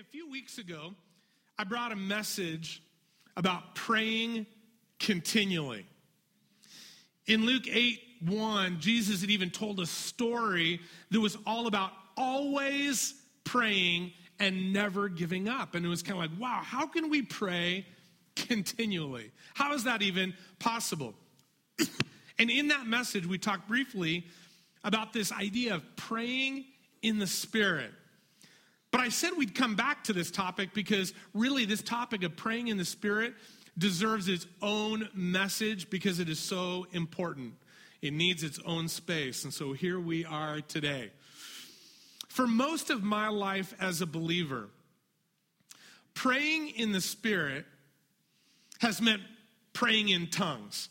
A few weeks ago, I brought a message about praying continually. In Luke 8:1, Jesus had even told a story that was all about always praying and never giving up. And it was kind of like, wow, how can we pray continually? How is that even possible? And in that message, we talked briefly about this idea of praying in the Spirit. But I said we'd come back to this topic because really this topic of praying in the Spirit deserves its own message because it is so important. It needs its own space. And so here we are today. For most of my life as a believer, praying in the Spirit has meant praying in tongues.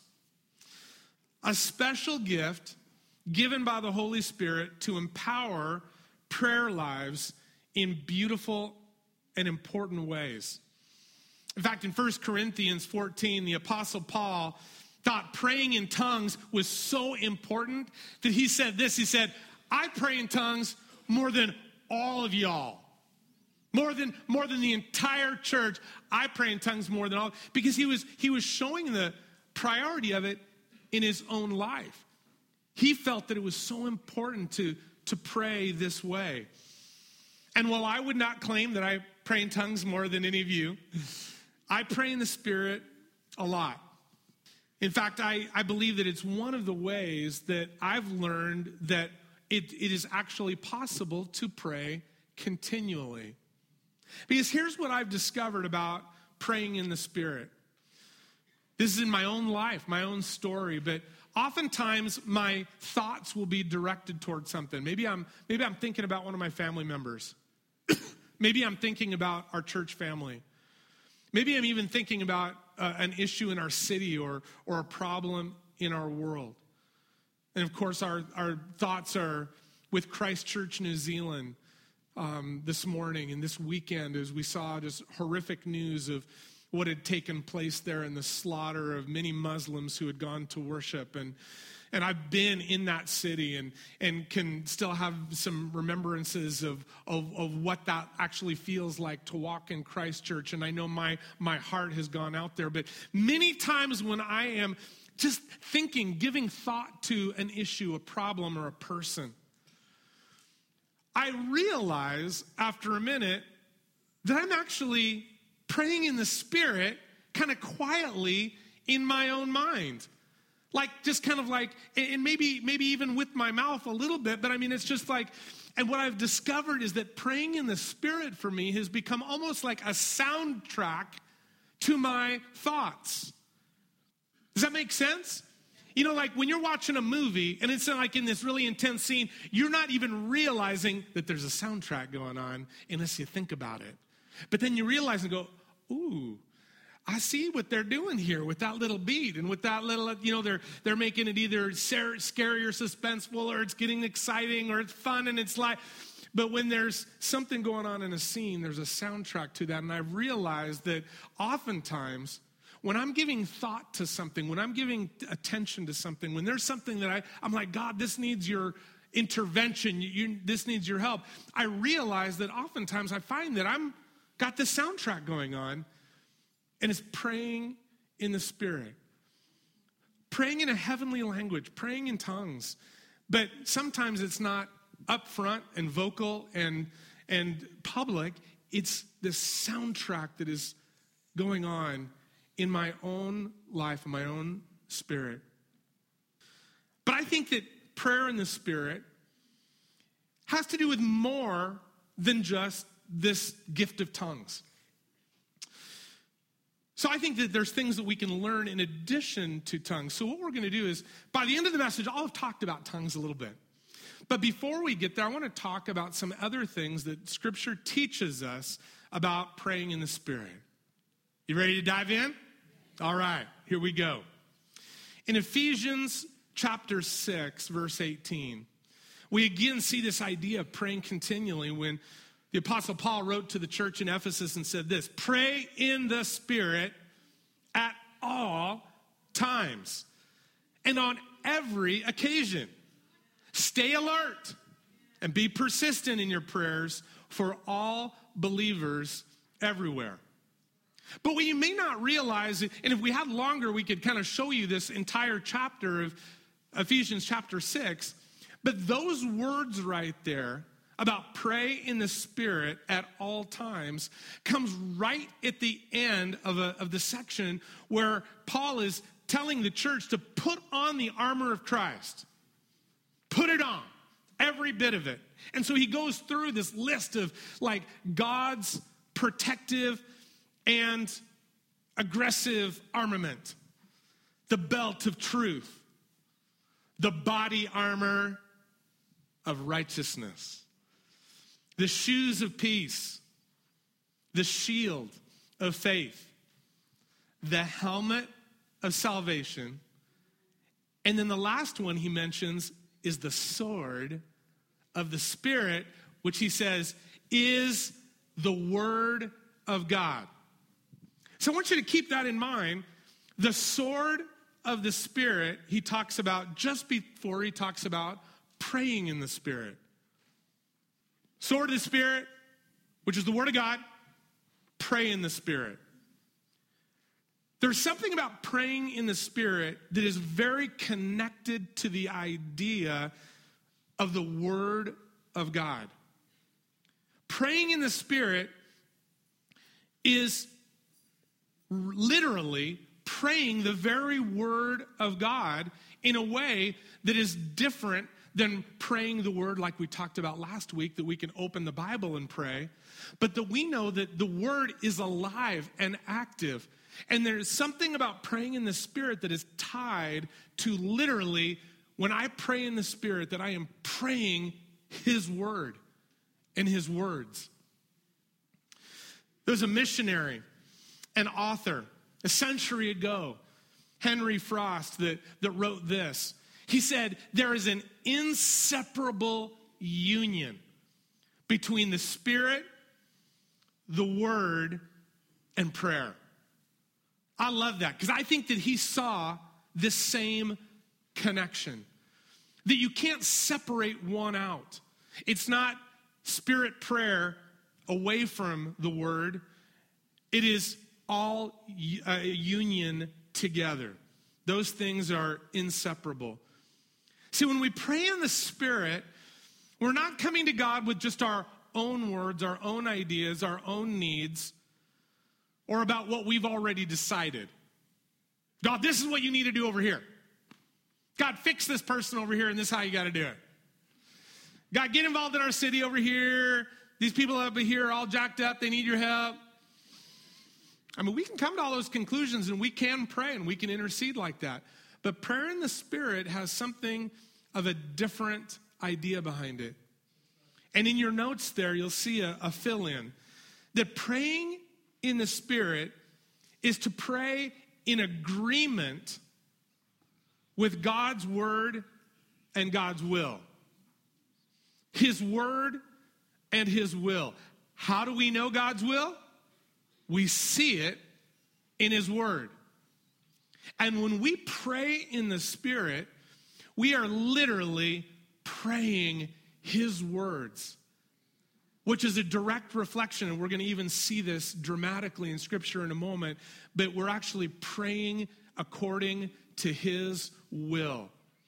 A special gift given by the Holy Spirit to empower prayer lives in beautiful and important ways. In fact, in 1 Corinthians 14, the Apostle Paul thought praying in tongues was so important that he said this. He said, I pray in tongues more than all of y'all. More than the entire church. I pray in tongues more than all. Because he was showing the priority of it in his own life. He felt that it was so important to pray this way. And while I would not claim that I pray in tongues more than any of you, I pray in the Spirit a lot. In fact, I believe that it's one of the ways that I've learned that it is actually possible to pray continually. Because here's what I've discovered about praying in the Spirit. This is in my own life, my own story, but oftentimes my thoughts will be directed towards something. Maybe I'm thinking about one of my family members. Maybe I'm thinking about our church family. Maybe I'm even thinking about an issue in our city or a problem in our world. And of course, our thoughts are with Christ Church New Zealand this morning and this weekend as we saw just horrific news of what had taken place there in the slaughter of many Muslims who had gone to worship. And I've been in that city and can still have some remembrances of what that actually feels like to walk in Christ Church. And I know my heart has gone out there. But many times when I am just thinking, giving thought to an issue, a problem, or a person, I realize after a minute that I'm actually praying in the Spirit kind of quietly in my own mind. Like, just kind of like, and maybe even with my mouth a little bit, but I mean, it's just like, and what I've discovered is that praying in the Spirit for me has become almost like a soundtrack to my thoughts. Does that make sense? You know, like when you're watching a movie and it's like in this really intense scene, you're not even realizing that there's a soundtrack going on unless you think about it. But then you realize and go, ooh, I see what they're doing here with that little beat and with that little, you know, they're making it either scary or suspenseful or it's getting exciting or it's fun and it's like, but when there's something going on in a scene, there's a soundtrack to that. And I've realized that oftentimes when I'm giving thought to something, when I'm giving attention to something, when there's something that I'm like, God, this needs your intervention, this needs your help, I realize that oftentimes I find that I'm got this soundtrack going on, and it's praying in the Spirit. Praying in a heavenly language, praying in tongues. But sometimes it's not upfront and vocal and public. It's this soundtrack that is going on in my own life, in my own spirit. But I think that prayer in the Spirit has to do with more than just this gift of tongues. So I think that there's things that we can learn in addition to tongues. So what we're going to do is, by the end of the message, I'll have talked about tongues a little bit. But before we get there, I want to talk about some other things that Scripture teaches us about praying in the Spirit. You ready to dive in? All right, here we go. In Ephesians chapter 6, verse 18, we again see this idea of praying continually when the Apostle Paul wrote to the church in Ephesus and said this, pray in the Spirit at all times and on every occasion. Stay alert and be persistent in your prayers for all believers everywhere. But what you may not realize, and if we had longer, we could kind of show you this entire chapter of Ephesians chapter 6. But those words right there about pray in the Spirit at all times comes right at the end of the section where Paul is telling the church to put on the armor of Christ. Put it on, every bit of it. And so he goes through this list of like God's protective and aggressive armament. The belt of truth. The body armor of righteousness. The shoes of peace. The shield of faith. The helmet of salvation. And then the last one he mentions is the sword of the Spirit, which he says is the Word of God. So I want you to keep that in mind. The sword of the Spirit, he talks about just before he talks about praying in the Spirit. Sword of the Spirit, which is the Word of God, pray in the Spirit. There's something about praying in the Spirit that is very connected to the idea of the Word of God. Praying in the Spirit is literally praying the very Word of God in a way that is different than praying the Word like we talked about last week, that we can open the Bible and pray, but that we know that the Word is alive and active. And there's something about praying in the Spirit that is tied to literally, when I pray in the Spirit, that I am praying His Word and His words. There's a missionary, an author, a century ago, Henry Frost, that wrote this. He said, there is an inseparable union between the Spirit, the Word, and prayer. I love that because I think that he saw this same connection. That you can't separate one out. It's not Spirit prayer away from the Word. It is all a union together. Those things are inseparable. See, when we pray in the Spirit, we're not coming to God with just our own words, our own ideas, our own needs, or about what we've already decided. God, this is what you need to do over here. God, fix this person over here, and this is how you got to do it. God, get involved in our city over here. These people over here are all jacked up. They need your help. I mean, we can come to all those conclusions, and we can pray, and we can intercede like that. But prayer in the Spirit has something of a different idea behind it. And in your notes there, you'll see a fill-in. That praying in the Spirit is to pray in agreement with God's Word and God's will. His Word and His will. How do we know God's will? We see it in His Word. And when we pray in the Spirit, we are literally praying His words, which is a direct reflection, and we're going to even see this dramatically in Scripture in a moment, but we're actually praying according to His will.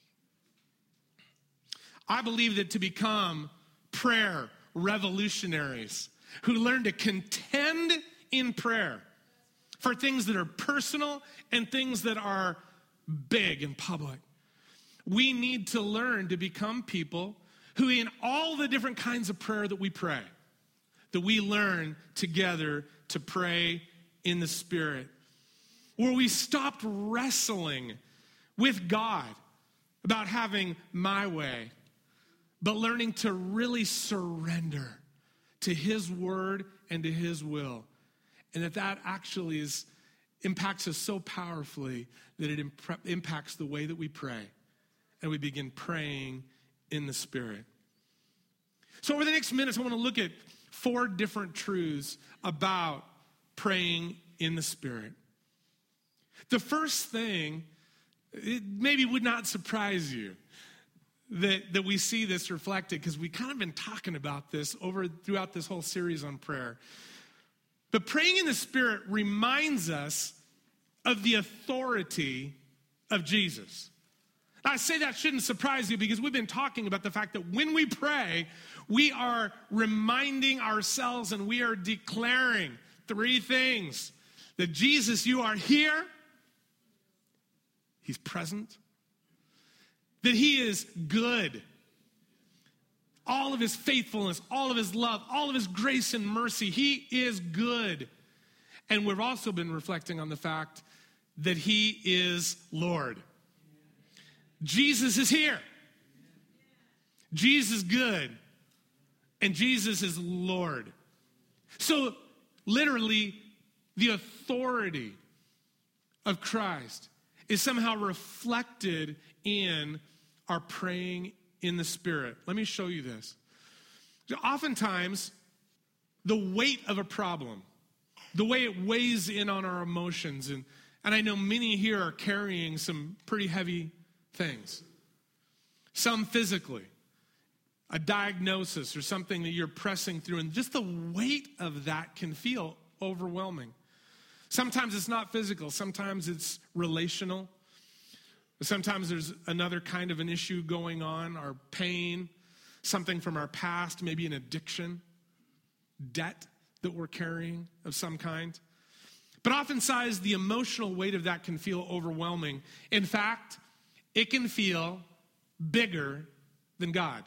I believe that to become prayer revolutionaries who learn to contend in prayer for things that are personal and things that are big and public, we need to learn to become people who in all the different kinds of prayer that we pray, that we learn together to pray in the Spirit. Where we stopped wrestling with God about having my way, but learning to really surrender to His Word and to His will. And that actually impacts us so powerfully that it impacts the way that we pray. And we begin praying in the Spirit. So over the next minutes, I want to look at 4 different truths about praying in the Spirit. The first thing, it maybe would not surprise you, that we see this reflected, because we kind of been talking about this throughout this whole series on prayer. But praying in the Spirit reminds us of the authority of Jesus. Now, I say that shouldn't surprise you, because we've been talking about the fact that when we pray, we are reminding ourselves and we are declaring three things: that Jesus, you are here, he's present, that he is good, all of his faithfulness, all of his love, all of his grace and mercy, he is good. And we've also been reflecting on the fact that he is Lord. Jesus is here. Jesus is good. And Jesus is Lord. So literally, the authority of Christ is somehow reflected in our praying in the Spirit. Let me show you this. Oftentimes, the weight of a problem, the way it weighs in on our emotions, and I know many here are carrying some pretty heavy things. Some physically, a diagnosis or something that you're pressing through, and just the weight of that can feel overwhelming. Sometimes it's not physical, sometimes it's relational. Sometimes there's another kind of an issue going on, our pain, something from our past, maybe an addiction, debt that we're carrying of some kind. But oftentimes the emotional weight of that can feel overwhelming. In fact, it can feel bigger than God.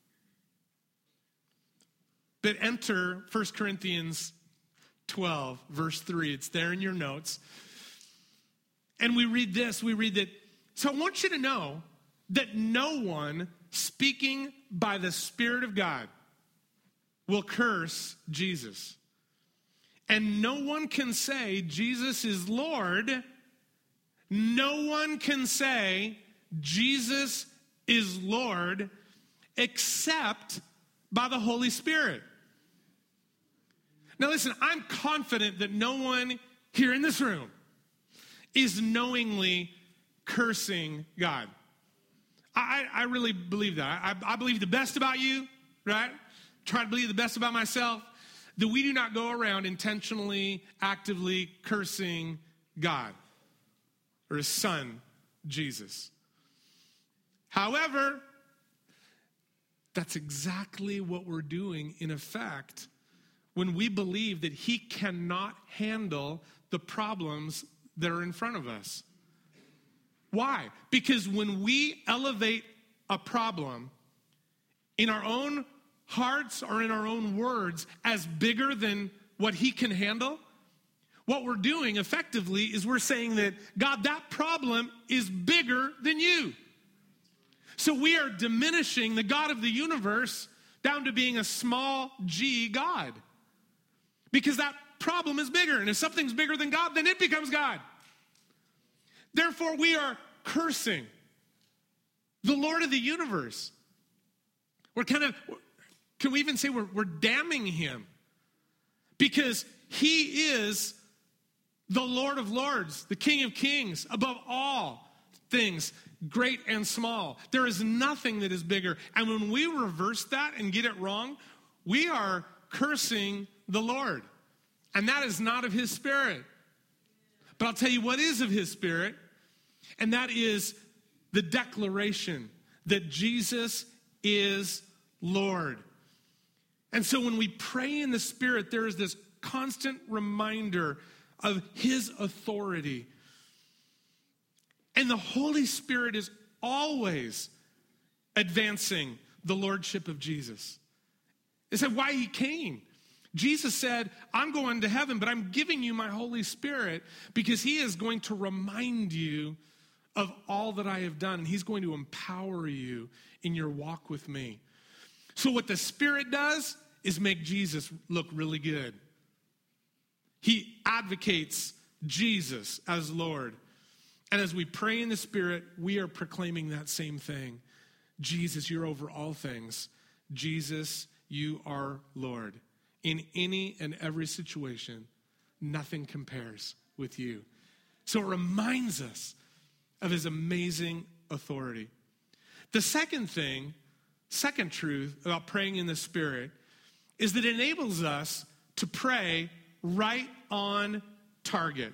But enter 1 Corinthians 12, verse 3. It's there in your notes. And we read this, that, so I want you to know that no one speaking by the Spirit of God will curse Jesus. And no one can say Jesus is Lord. No one can say Jesus is Lord except by the Holy Spirit. Now listen, I'm confident that no one here in this room is knowingly cursing God. I really believe that. I believe the best about you, right? Try to believe the best about myself, that we do not go around intentionally, actively cursing God or his son, Jesus. However, that's exactly what we're doing in effect when we believe that he cannot handle the problems that are in front of us. Why? Because when we elevate a problem in our own hearts or in our own words as bigger than what he can handle, what we're doing effectively is we're saying that, God, that problem is bigger than you. So we are diminishing the God of the universe down to being a small g God. Because that problem is bigger. And if something's bigger than God, then it becomes God. Therefore, we are cursing the Lord of the universe. Can we even say we're damning him? Because he is the Lord of lords, the King of kings, above all things, great and small. There is nothing that is bigger. And when we reverse that and get it wrong, we are cursing the Lord. And that is not of his Spirit. But I'll tell you what is of his Spirit, and that is the declaration that Jesus is Lord. And so when we pray in the Spirit, there is this constant reminder of his authority. And the Holy Spirit is always advancing the lordship of Jesus. It's why he came. Jesus said, I'm going to heaven, but I'm giving you my Holy Spirit because he is going to remind you of all that I have done. He's going to empower you in your walk with me. So what the Spirit does is make Jesus look really good. He advocates Jesus as Lord. And as we pray in the Spirit, we are proclaiming that same thing. Jesus, you're over all things. Jesus, you are Lord. In any and every situation, nothing compares with you. So it reminds us of his amazing authority. The second truth about praying in the Spirit is that it enables us to pray right on target.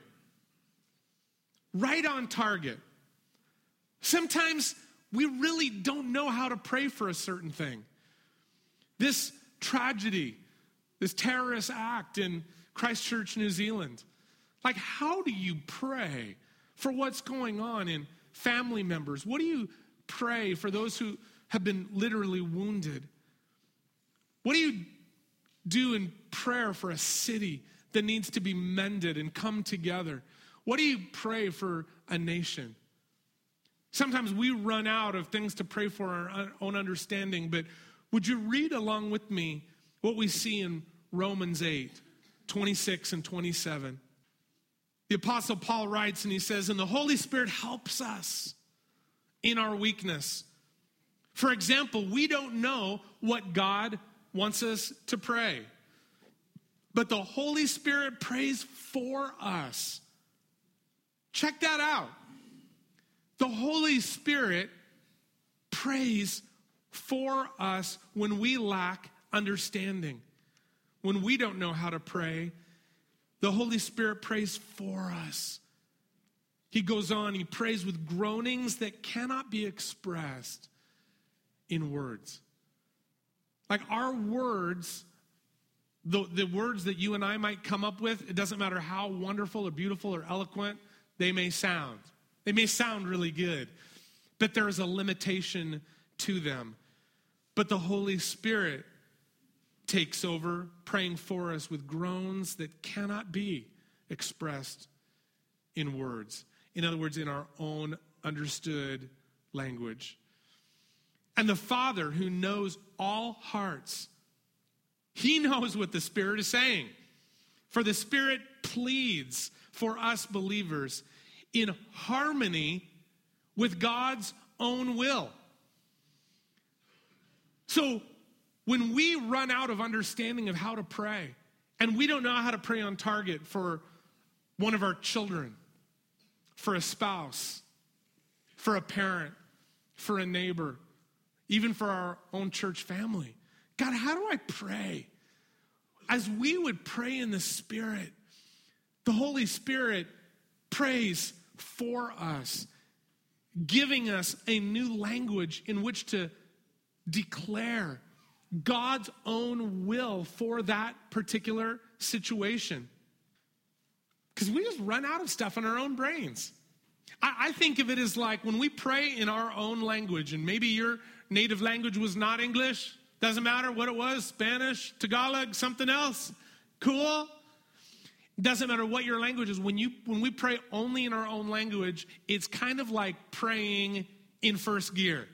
Right on target. Sometimes we really don't know how to pray for a certain thing. This tragedy, this terrorist act in Christchurch, New Zealand. Like, how do you pray for what's going on in family members? What do you pray for those who have been literally wounded? What do you do in prayer for a city that needs to be mended and come together? What do you pray for a nation? Sometimes we run out of things to pray for our own understanding, but would you read along with me what we see in Romans 8, 26 and 27? The Apostle Paul writes and he says, "And the Holy Spirit helps us in our weakness. For example, we don't know what God wants us to pray, but the Holy Spirit prays for us." Check that out. The Holy Spirit prays for us when we lack understanding. When we don't know how to pray, the Holy Spirit prays for us. He goes on, he prays with groanings that cannot be expressed in words. Like our words, the words that you and I might come up with, it doesn't matter how wonderful or beautiful or eloquent they may sound. They may sound really good, but there is a limitation to them. But the Holy Spirit takes over, praying for us with groans that cannot be expressed in words. In other words, in our own understood language. And the Father, who knows all hearts, he knows what the Spirit is saying. For the Spirit pleads for us believers in harmony with God's own will. So when we run out of understanding of how to pray, and we don't know how to pray on target for one of our children, for a spouse, for a parent, for a neighbor, even for our own church family. God, how do I pray? As we would pray in the Spirit, the Holy Spirit prays for us, giving us a new language in which to declare God's own will for that particular situation. Because we just run out of stuff in our own brains. I think of it as like when we pray in our own language, and maybe your native language was not English, doesn't matter what it was, Spanish, Tagalog, something else, cool. Doesn't matter what your language is. When we pray only in our own language, it's kind of like praying in first gear.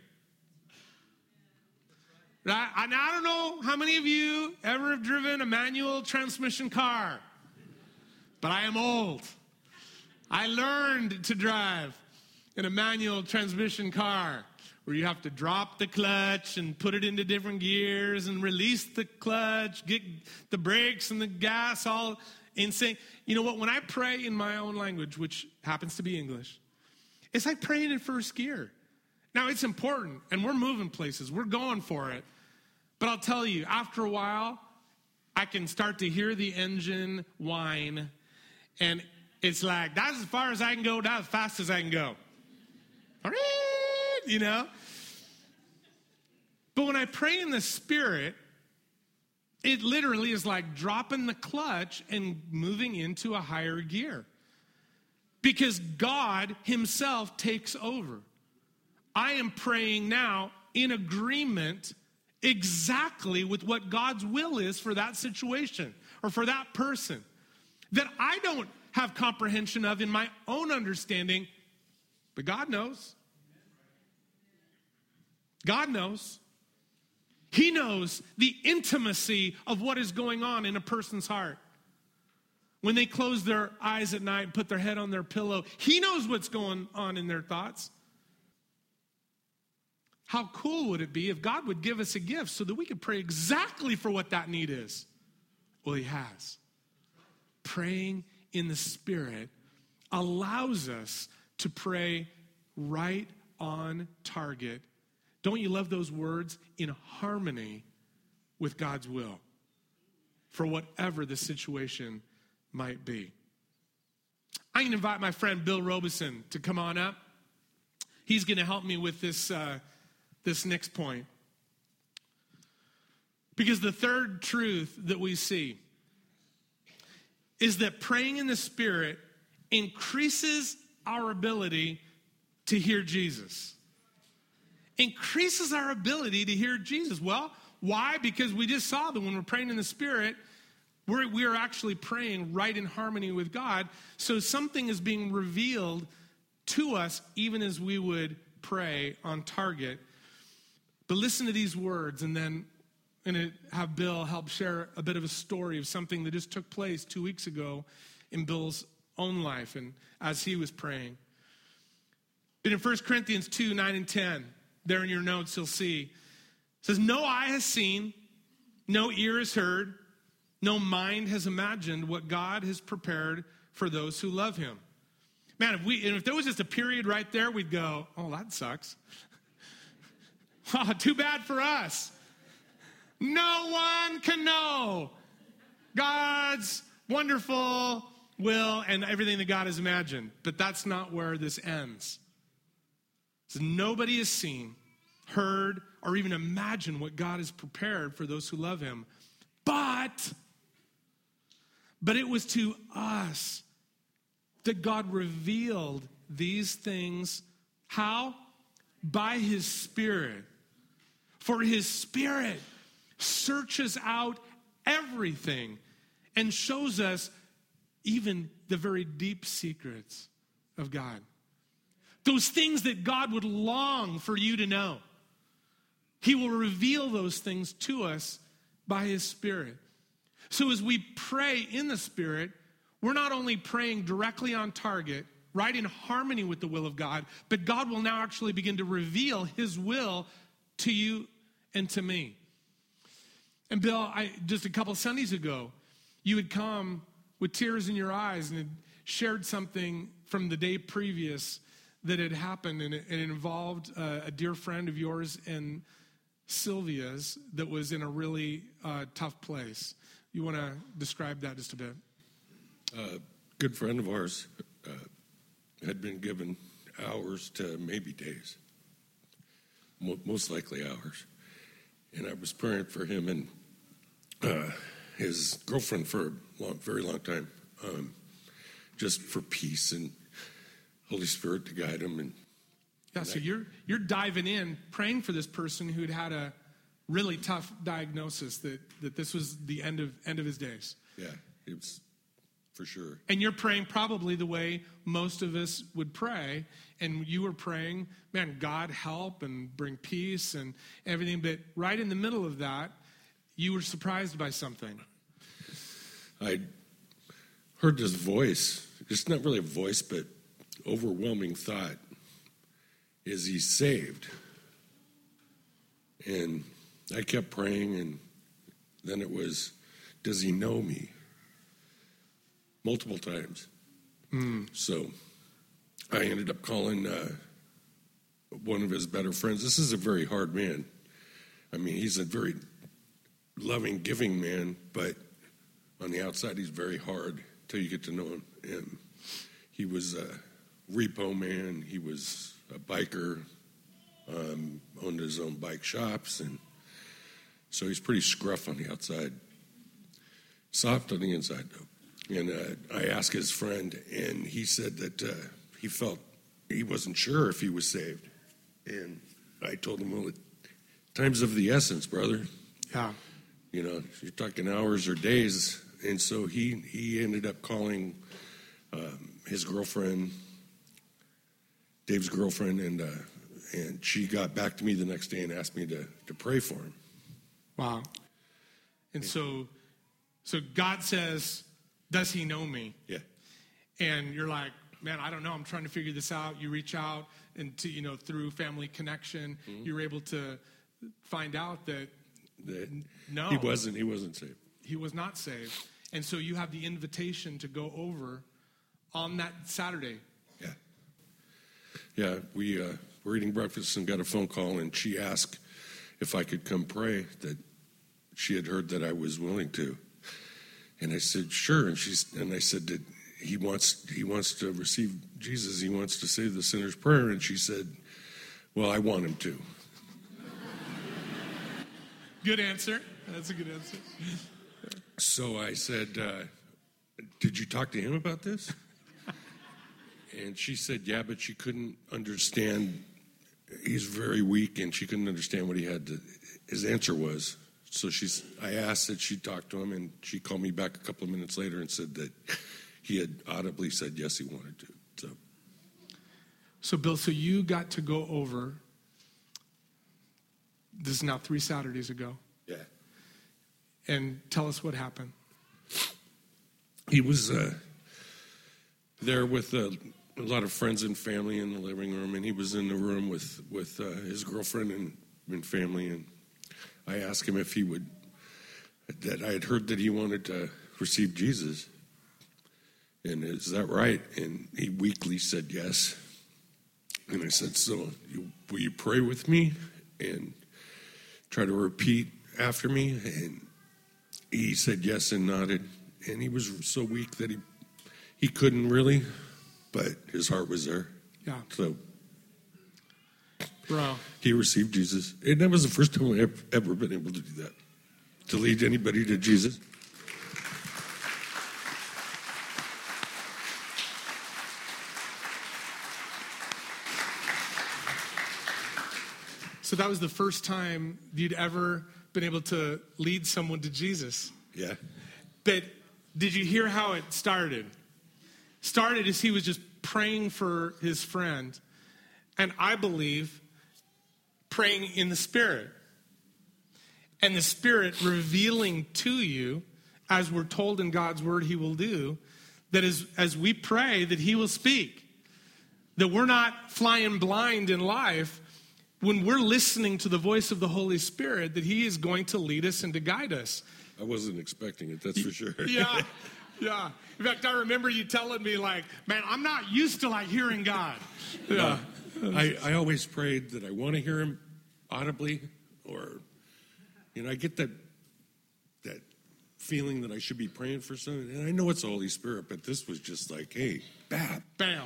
Right? And I don't know how many of you ever have driven a manual transmission car, but I am old. I learned to drive in a manual transmission car where you have to drop the clutch and put it into different gears and release the clutch, get the brakes and the gas all in sync. You know what? When I pray in my own language, which happens to be English, it's like praying in first gear. Now, it's important, and we're moving places. We're going for it. But I'll tell you, after a while, I can start to hear the engine whine, and it's like, that's as far as I can go, that's as fast as I can go. You know? But when I pray in the Spirit, it literally is like dropping the clutch and moving into a higher gear. Because God himself takes over. I am praying now in agreement exactly with what God's will is for that situation or for that person that I don't have comprehension of in my own understanding, but God knows. God knows. He knows the intimacy of what is going on in a person's heart. When they close their eyes at night and put their head on their pillow, he knows what's going on in their thoughts. How cool would it be if God would give us a gift so that we could pray exactly for what that need is? Well, he has. Praying in the Spirit allows us to pray right on target. Don't you love those words? In harmony with God's will for whatever the situation might be. I'm going to invite my friend Bill Robeson to come on up. He's going to help me with this next point. Because the third truth that we see is that praying in the Spirit increases our ability to hear Jesus. Increases our ability to hear Jesus. Well, why? Because we just saw that when we're praying in the Spirit, we are actually praying right in harmony with God. So something is being revealed to us even as we would pray on target. But listen to these words, and then I'm going to have Bill help share a bit of a story of something that just took place 2 weeks ago in Bill's own life and as he was praying. But in 1 Corinthians 2, 9 and 10, there in your notes you'll see, it says, no eye has seen, no ear has heard, no mind has imagined what God has prepared for those who love him. Man, if there was just a period right there, we'd go, oh, that sucks. Oh, too bad for us. No one can know God's wonderful will and everything that God has imagined. But that's not where this ends. So nobody has seen, heard, or even imagined what God has prepared for those who love him. But it was to us that God revealed these things. How? By his Spirit. For his Spirit searches out everything and shows us even the very deep secrets of God. Those things that God would long for you to know. He will reveal those things to us by his Spirit. So as we pray in the Spirit, we're not only praying directly on target, right in harmony with the will of God, but God will now actually begin to reveal his will to you and to me. And Bill, just a couple Sundays ago, you had come with tears in your eyes and had shared something from the day previous that had happened, and it involved a dear friend of yours and Sylvia's that was in a really tough place. You want to describe that just a bit? A good friend of ours had been given hours to maybe days, most likely hours. And I was praying for him and his girlfriend for a very long time, just for peace and Holy Spirit to guide him. And so you're diving in, praying for this person who had had a really tough diagnosis that this was the end of his days. Yeah, it was for sure. And you're praying probably the way most of us would pray, and you were praying, man, God help and bring peace and everything. But right in the middle of that, you were surprised by something. I heard this voice. It's not really a voice, but overwhelming thought. Is he saved? And I kept praying, and then it was, does he know me? Multiple times. So I ended up calling one of his better friends. This is a very hard man. I mean, he's a very loving, giving man, but on the outside, he's very hard till you get to know him. And he was a repo man. He was a biker, owned his own bike shops, and so he's pretty scruff on the outside, soft on the inside, though. And I asked his friend, and he said that he felt he wasn't sure if he was saved. And I told him, well, time's of the essence, brother. Yeah. You know, you're talking hours or days. And so he ended up calling his girlfriend, Dave's girlfriend, and she got back to me the next day and asked me to pray for him. Wow. And so God says, does he know me? Yeah. And you're like, man, I don't know. I'm trying to figure this out. You reach out and through family connection, you're able to find out that no. He wasn't saved. He was not saved. And so you have the invitation to go over on that Saturday. Yeah. Yeah, we we're eating breakfast and got a phone call, and she asked if I could come pray, that she had heard that I was willing to. And I said, sure. And I said that he wants to receive Jesus. He wants to say the sinner's prayer. And she said, well, I want him to. Good answer. That's a good answer. So I said, did you talk to him about this? And she said, yeah, but she couldn't understand. He's very weak, and she couldn't understand what his answer was. So I asked that she talk to him, and she called me back a couple of minutes later and said that he had audibly said yes, he wanted to. So Bill, you got to go over, this is now 3 Saturdays ago. Yeah. And tell us what happened. He was there with a lot of friends and family in the living room, and he was in the room with his girlfriend and family, and I asked him if he would, that I had heard that he wanted to receive Jesus. And is that right? And he weakly said yes. And I said, so will you pray with me and try to repeat after me? And he said yes and nodded. And he was so weak that he couldn't really, but his heart was there. Yeah. So bro, he received Jesus. And that was the first time I've ever been able to do that, to lead anybody to Jesus. So that was the first time you'd ever been able to lead someone to Jesus. Yeah. But did you hear how it started? Started as he was just praying for his friend. And I believe praying in the Spirit. And the Spirit revealing to you, as we're told in God's word he will do, that as we pray that he will speak. That we're not flying blind in life. When we're listening to the voice of the Holy Spirit, that he is going to lead us and to guide us. I wasn't expecting it, that's for sure. Yeah, yeah. In fact, I remember you telling me, like, man, I'm not used to, like, hearing God. Yeah. I always prayed that I want to hear him audibly, or, I get that feeling that I should be praying for something. And I know it's the Holy Spirit, but this was just like, hey, bam. Bam.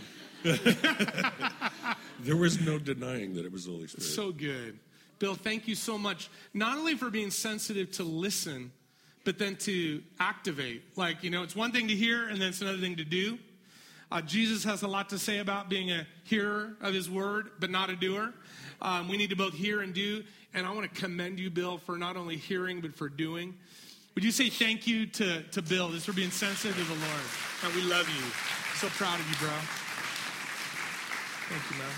There was no denying that it was the Holy Spirit. So good. Bill, thank you so much, not only for being sensitive to listen, but then to activate. Like, it's one thing to hear, and then it's another thing to do. Jesus has a lot to say about being a hearer of his word, but not a doer. We need to both hear and do. And I want to commend you, Bill, for not only hearing, but for doing. Would you say thank you to Bill, just for being sensitive to the Lord? And we love you. So proud of you, bro. Thank you, man.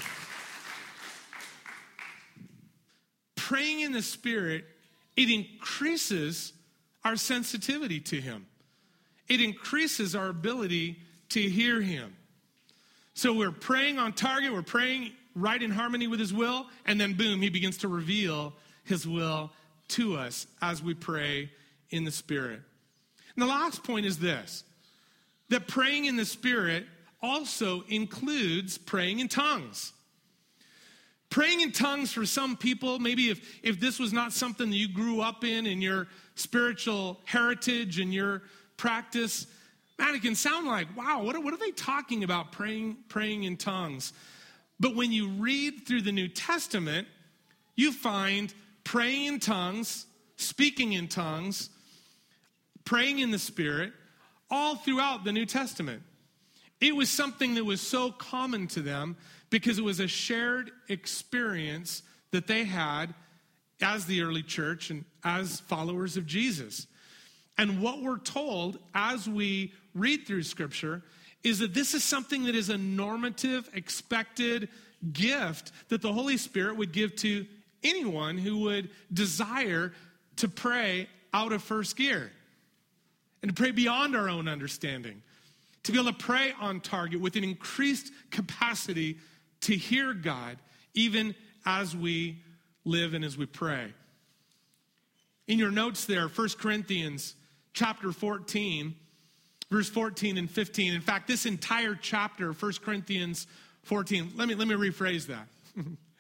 Praying in the Spirit, it increases our sensitivity to him. It increases our ability to hear him. So we're praying on target, we're praying right in harmony with his will, and then boom, he begins to reveal his will to us as we pray in the Spirit. And the last point is this, that praying in the Spirit also includes praying in tongues. Praying in tongues for some people, maybe if this was not something that you grew up in your spiritual heritage and your practice, man, it can sound like, wow, what are they talking about praying in tongues? But when you read through the New Testament, you find praying in tongues, speaking in tongues, praying in the Spirit, all throughout the New Testament. It was something that was so common to them because it was a shared experience that they had as the early church and as followers of Jesus. And what we're told as we read through Scripture is that this is something that is a normative, expected gift that the Holy Spirit would give to anyone who would desire to pray out of first gear and to pray beyond our own understanding, to be able to pray on target with an increased capacity to hear God even as we live and as we pray. In your notes there, 1 Corinthians chapter 14, verse 14 and 15. In fact, this entire chapter, 1 Corinthians 14, let me rephrase that.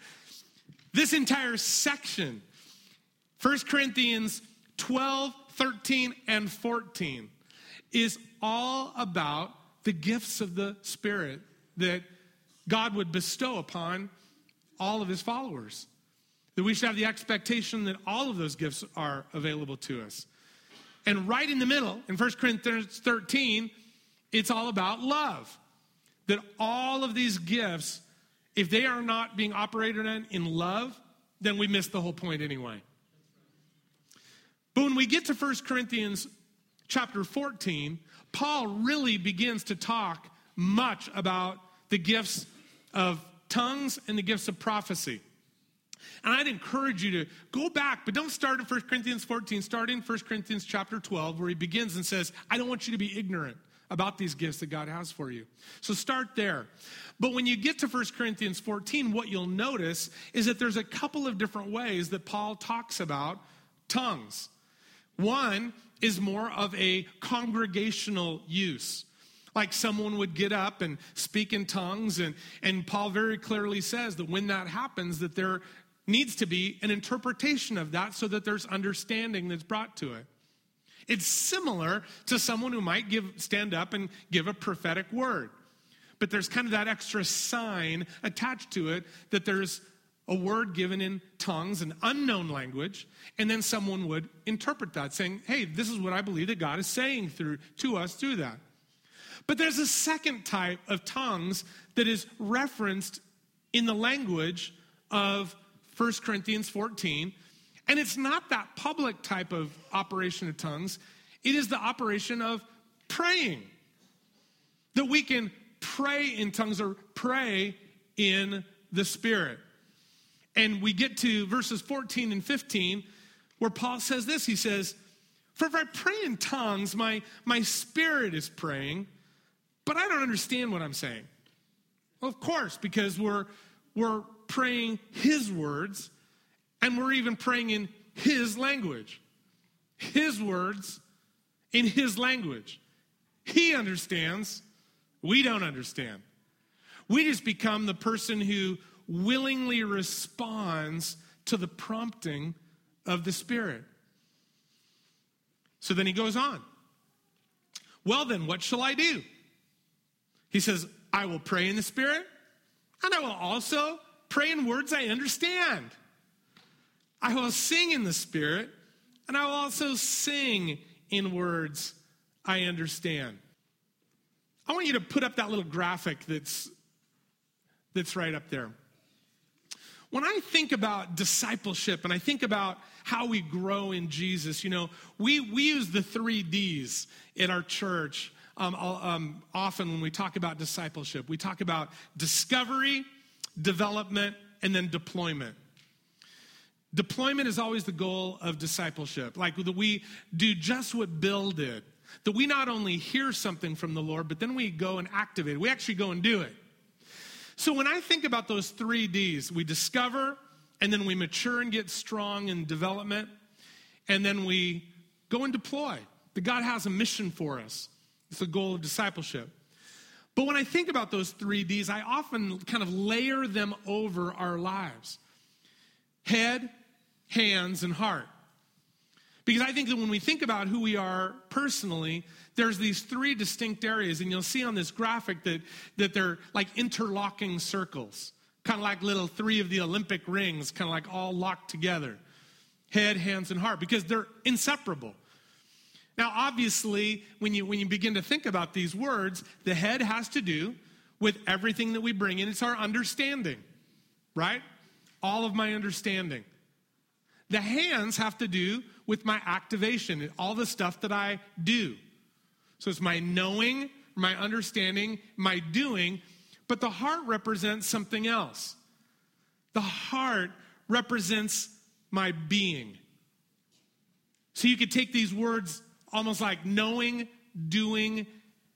This entire section, 1 Corinthians 12, 13, and 14, is all about the gifts of the Spirit that God would bestow upon all of his followers. That we should have the expectation that all of those gifts are available to us. And right in the middle, in 1 Corinthians 13, it's all about love. That all of these gifts, if they are not being operated in love, then we miss the whole point anyway. But when we get to 1 Corinthians chapter 14, Paul really begins to talk much about the gifts of tongues and the gifts of prophecy. And I'd encourage you to go back, but don't start at 1 Corinthians 14. Start in 1 Corinthians chapter 12, where he begins and says, I don't want you to be ignorant about these gifts that God has for you. So start there. But when you get to 1 Corinthians 14, what you'll notice is that there's a couple of different ways that Paul talks about tongues. One is more of a congregational use. Like someone would get up and speak in tongues, and Paul very clearly says that when that happens, that there needs to be an interpretation of that so that there's understanding that's brought to it. It's similar to someone who might stand up and give a prophetic word. But there's kind of that extra sign attached to it that there's a word given in tongues, an unknown language, and then someone would interpret that, saying, hey, this is what I believe that God is saying to us through that. But there's a second type of tongues that is referenced in the language of 1 Corinthians 14, and it's not that public type of operation of tongues. It is the operation of praying. That we can pray in tongues or pray in the Spirit. And we get to verses 14 and 15 where Paul says this. He says, for if I pray in tongues, my spirit is praying, but I don't understand what I'm saying. Well, of course, because we're praying his words, and we're even praying in his language. His words in his language. He understands. We don't understand. We just become the person who willingly responds to the prompting of the Spirit. So then he goes on. Well then, what shall I do? He says, I will pray in the Spirit, and I will also pray in words I understand. I will sing in the Spirit, and I will also sing in words I understand. I want you to put up that little graphic that's right up there. When I think about discipleship and I think about how we grow in Jesus, we use the 3 Ds in our church often when we talk about discipleship. We talk about discovery, development, and then deployment. Deployment is always the goal of discipleship. Like that we do just what Bill did. That we not only hear something from the Lord, but then we go and activate it. We actually go and do it. So when I think about those 3 Ds, we discover, and then we mature and get strong in development, and then we go and deploy. That God has a mission for us. It's the goal of discipleship. But when I think about those 3 Ds, I often kind of layer them over our lives. Head, hands, and heart. Because I think that when we think about who we are personally, there's these 3 distinct areas, and you'll see on this graphic that they're like interlocking circles, kind of like little 3 of the Olympic rings, kind of like all locked together. Head, hands, and heart, because they're inseparable. Now, obviously, when you begin to think about these words, the head has to do with everything that we bring in. It's our understanding, right? All of my understanding. The hands have to do with my activation, all the stuff that I do. So it's my knowing, my understanding, my doing, but the heart represents something else. The heart represents my being. So you could take these words almost like knowing, doing,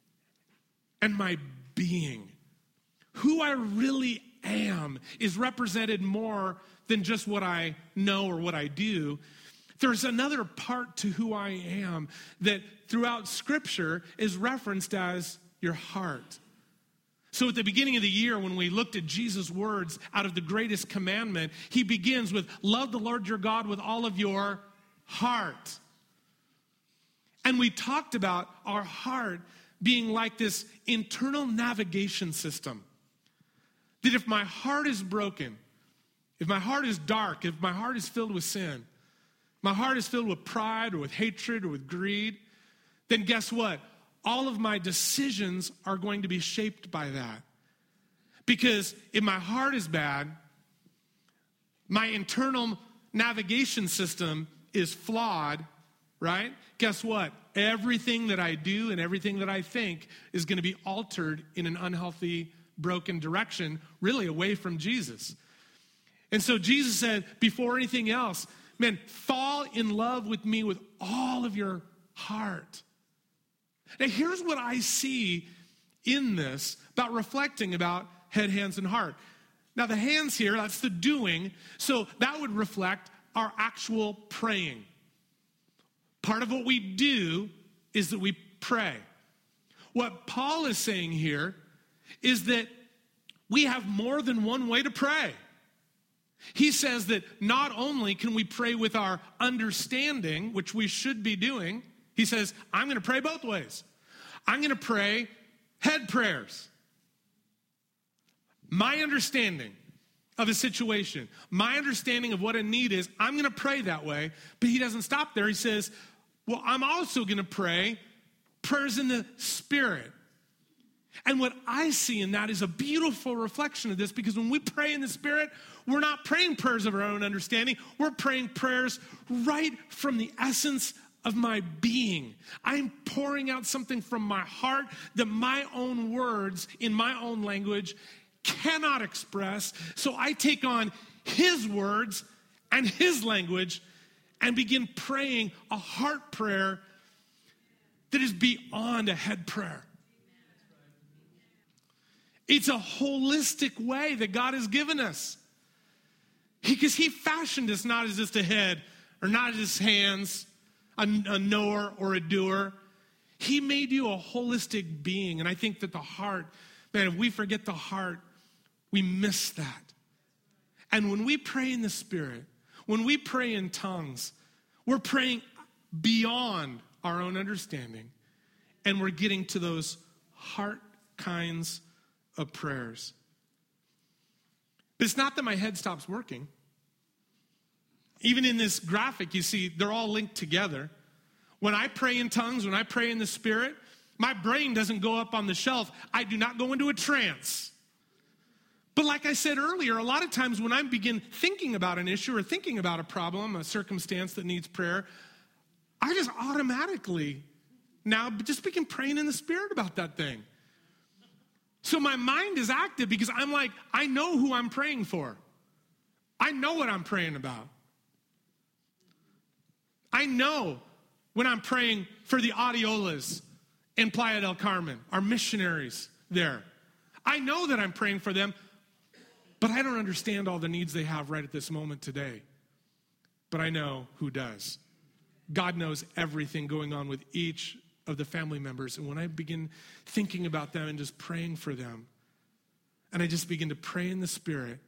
and my being. Who I really am is represented more than just what I know or what I do. There's another part to who I am that throughout Scripture is referenced as your heart. So at the beginning of the year, when we looked at Jesus' words out of the greatest commandment, he begins with, love the Lord your God with all of your heart. And we talked about our heart being like this internal navigation system. That if my heart is broken, if my heart is dark, if my heart is filled with sin, my heart is filled with pride or with hatred or with greed, then guess what? All of my decisions are going to be shaped by that. Because if my heart is bad, my internal navigation system is flawed, right? Guess what? Everything that I do and everything that I think is going to be altered in an unhealthy, broken direction, really away from Jesus. And so Jesus said, before anything else, man, fall in love with me with all of your heart. Now, here's what I see in this about reflecting about head, hands, and heart. Now, the hands here, that's the doing. So that would reflect our actual praying. Part of what we do is that we pray. What Paul is saying here is that we have more than one way to pray. He says that not only can we pray with our understanding, which we should be doing, he says, I'm going to pray both ways. I'm going to pray head prayers. My understanding of a situation, my understanding of what a need is, I'm going to pray that way. But he doesn't stop there. He says, well, I'm also going to pray prayers in the Spirit. And what I see in that is a beautiful reflection of this, because when we pray in the Spirit, we're not praying prayers of our own understanding. We're praying prayers right from the essence of my being. I'm pouring out something from my heart that my own words in my own language cannot express. So I take on his words and his language and begin praying a heart prayer that is beyond a head prayer. It's a holistic way that God has given us. Because he fashioned us not as just a head or not as hands, a knower or a doer. He made you a holistic being. And I think that the heart, man, if we forget the heart, we miss that. And when we pray in the Spirit, when we pray in tongues, we're praying beyond our own understanding. And we're getting to those heart kinds of prayers. But it's not that my head stops working. Even in this graphic, you see, they're all linked together. When I pray in tongues, when I pray in the Spirit, my brain doesn't go up on the shelf. I do not go into a trance. But like I said earlier, a lot of times when I begin thinking about an issue or thinking about a problem, a circumstance that needs prayer, I just automatically now just begin praying in the Spirit about that thing. So my mind is active because I'm like, I know who I'm praying for. I know what I'm praying about. I know when I'm praying for the Adiolas in Playa del Carmen, our missionaries there. I know that I'm praying for them, but I don't understand all the needs they have right at this moment today. But I know who does. God knows everything going on with each of the family members. And when I begin thinking about them and just praying for them, and I just begin to pray in the Spirit,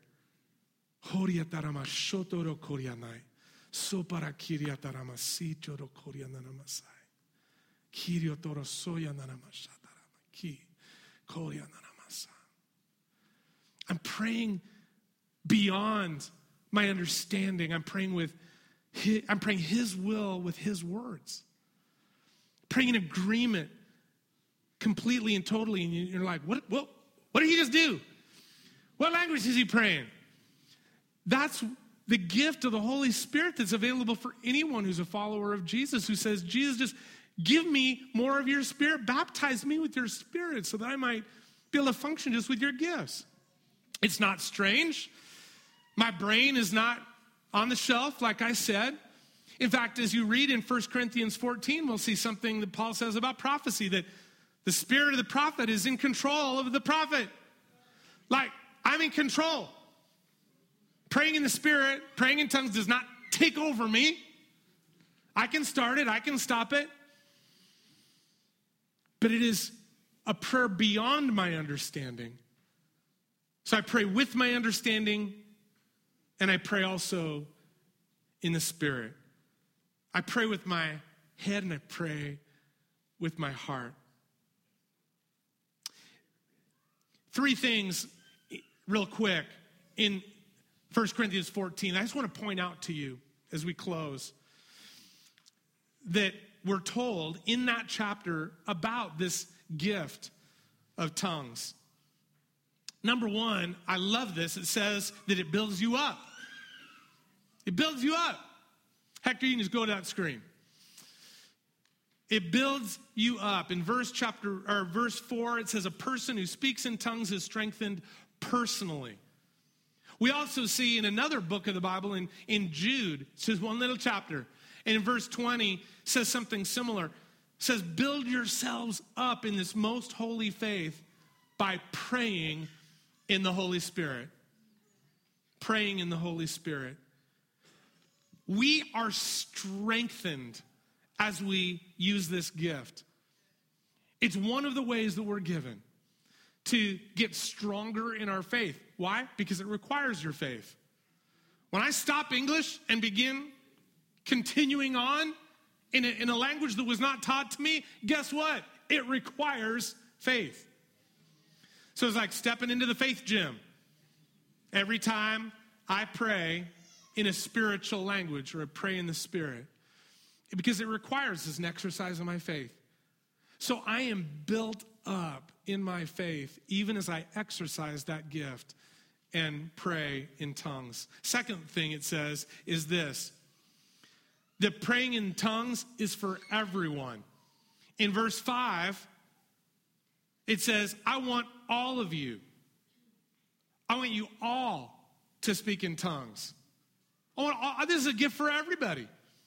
I'm praying beyond my understanding. I'm praying his will with his words. Praying in agreement completely and totally. And you're like, what did he just do? What language is he praying? That's the gift of the Holy Spirit that's available for anyone who's a follower of Jesus, who says, Jesus, just give me more of your Spirit. Baptize me with your Spirit so that I might be able to function just with your gifts. It's not strange. My brain is not on the shelf, like I said. In fact, as you read in 1 Corinthians 14, we'll see something that Paul says about prophecy, that the spirit of the prophet is in control of the prophet. Like, I'm in control. Praying in the Spirit, praying in tongues does not take over me. I can start it, I can stop it. But it is a prayer beyond my understanding. So I pray with my understanding, and I pray also in the Spirit. I pray with my head, and I pray with my heart. 3 things real quick in 1 Corinthians 14. I just want to point out to you as we close that we're told in that chapter about this gift of tongues. Number 1, I love this. It says that it builds you up. It builds you up. Hector, you can just go to that screen. It builds you up. In verse 4, it says a person who speaks in tongues is strengthened personally. We also see in another book of the Bible, in Jude, it says one little chapter, and in verse 20 says something similar. It says, build yourselves up in this most holy faith by praying in the Holy Spirit. Praying in the Holy Spirit. We are strengthened as we use this gift. It's one of the ways that we're given to get stronger in our faith. Why? Because it requires your faith. When I stop English and begin continuing on in a language that was not taught to me, guess what? It requires faith. So it's like stepping into the faith gym. Every time I pray in a spiritual language or I pray in the Spirit, because it requires as an exercise of my faith. So I am built up in my faith even as I exercise that gift and pray in tongues. Second thing it says is this, that praying in tongues is for everyone. In verse 5, it says, I want all of you. I want you all to speak in tongues. This is a gift for everybody.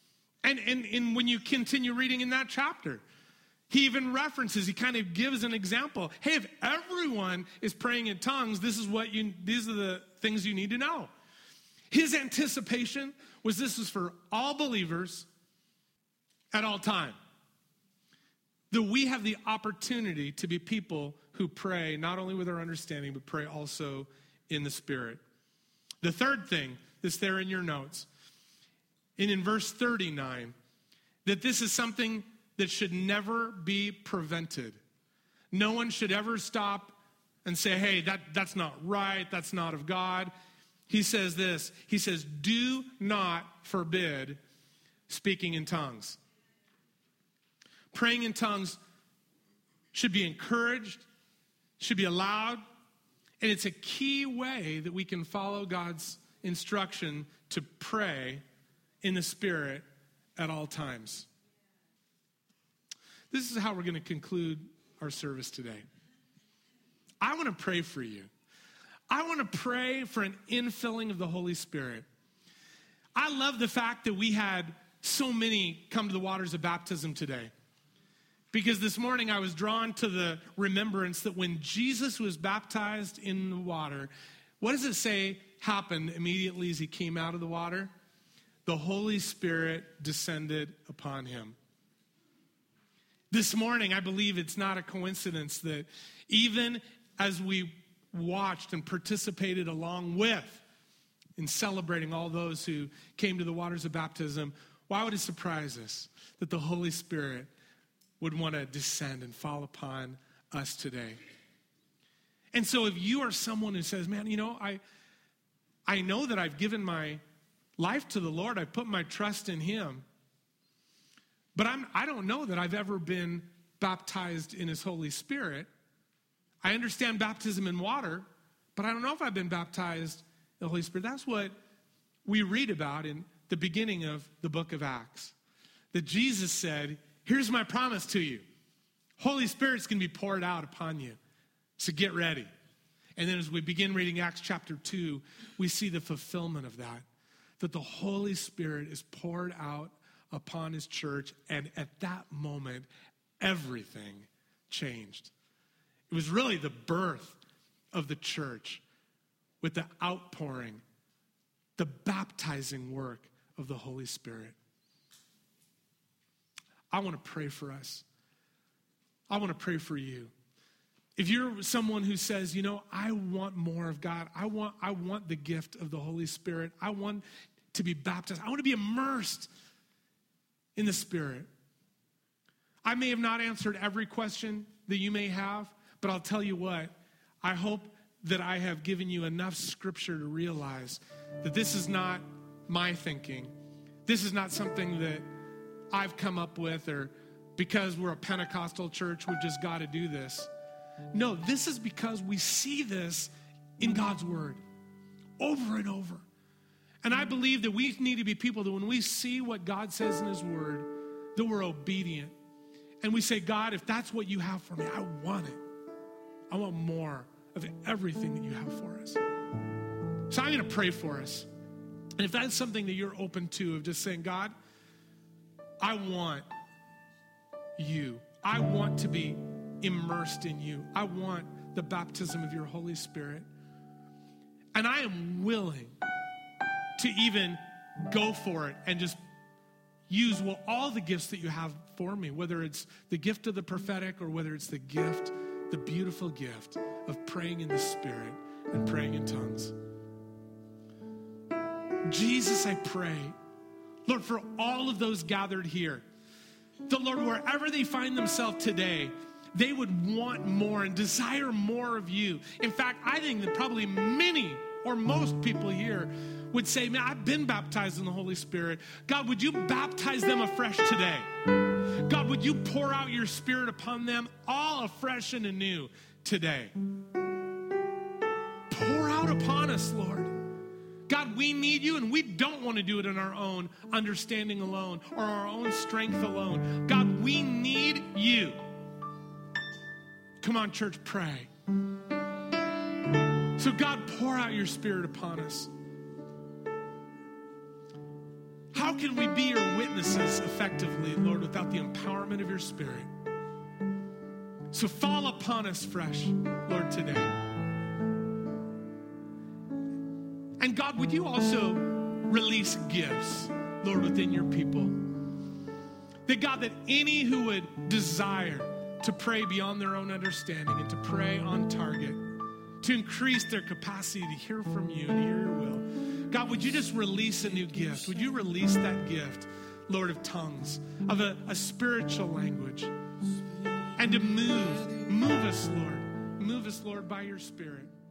And when you continue reading in that chapter, he even references, he kind of gives an example. Hey, if everyone is praying in tongues, these are the things you need to know. His anticipation was this is for all believers at all time. That we have the opportunity to be people who pray not only with our understanding, but pray also in the Spirit. The third thing that's there in your notes, and in verse 39, that this is something that should never be prevented. No one should ever stop and say, hey, that's not right, that's not of God. He says this, he says, do not forbid speaking in tongues. Praying in tongues should be encouraged, should be allowed, and it's a key way that we can follow God's instruction to pray in the Spirit at all times. This is how we're going to conclude our service today. I want to pray for you. I want to pray for an infilling of the Holy Spirit. I love the fact that we had so many come to the waters of baptism today. Because this morning I was drawn to the remembrance that when Jesus was baptized in the water, what does it say happened immediately as he came out of the water? The Holy Spirit descended upon him. This morning, I believe it's not a coincidence that even as we watched and participated along with in celebrating all those who came to the waters of baptism, why would it surprise us that the Holy Spirit would want to descend and fall upon us today? And so if you are someone who says, man, I know that I've given my life to the Lord, I've put my trust in him, but I don't know that I've ever been baptized in his Holy Spirit. I understand baptism in water, but I don't know if I've been baptized in the Holy Spirit. That's what we read about in the beginning of the book of Acts. That Jesus said, here's my promise to you. Holy Spirit's going to be poured out upon you. So get ready. And then as we begin reading Acts chapter 2, we see the fulfillment of that. That the Holy Spirit is poured out upon his church, and at that moment, everything changed. It was really the birth of the church with the outpouring, the baptizing work of the Holy Spirit. I want to pray for us. I want to pray for you. If you're someone who says, I want more of God, I want the gift of the Holy Spirit, I want to be baptized, I want to be immersed in the Spirit. I may have not answered every question that you may have, but I'll tell you what, I hope that I have given you enough scripture to realize that this is not my thinking. This is not something that I've come up with, or because we're a Pentecostal church, we've just got to do this. No, this is because we see this in God's word over and over. And I believe that we need to be people that when we see what God says in his word, that we're obedient. And we say, God, if that's what you have for me, I want it. I want more of everything that you have for us. So I'm going to pray for us. And if that's something that you're open to, of just saying, God, I want you. I want to be immersed in you. I want the baptism of your Holy Spirit. And I am willing to even go for it and just use all the gifts that you have for me, whether it's the gift of the prophetic or whether it's the beautiful gift of praying in the Spirit and praying in tongues. Jesus, I pray, Lord, for all of those gathered here, the Lord, wherever they find themselves today, they would want more and desire more of you. In fact, I think that probably many or most people here would say, man, I've been baptized in the Holy Spirit. God, would you baptize them afresh today? God, would you pour out your Spirit upon them all afresh and anew today? Pour out upon us, Lord. God, we need you, and we don't want to do it in our own understanding alone or our own strength alone. God, we need you. Come on, church, pray. So God, pour out your Spirit upon us. How can we be your witnesses effectively, Lord, without the empowerment of your Spirit? So fall upon us fresh, Lord, today. And God, would you also release gifts, Lord, within your people? That God, that any who would desire to pray beyond their own understanding and to pray on target, to increase their capacity to hear from you and hear your will. God, would you just release a new gift? Would you release that gift, Lord, of tongues, of a spiritual language, and to move us, Lord. Move us, Lord, by your Spirit.